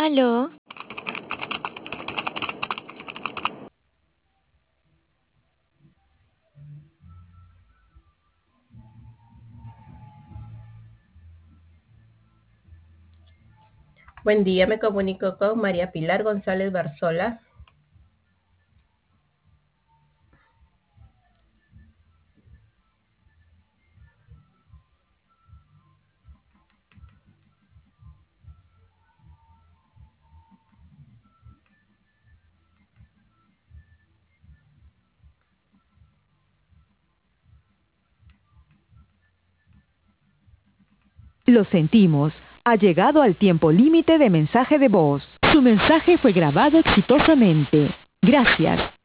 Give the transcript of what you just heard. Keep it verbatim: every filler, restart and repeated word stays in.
Aló, Buen día, me comunico con María Pilar González Barzola. Lo sentimos. Ha llegado al tiempo límite de mensaje de voz. Su mensaje fue grabado exitosamente. Gracias.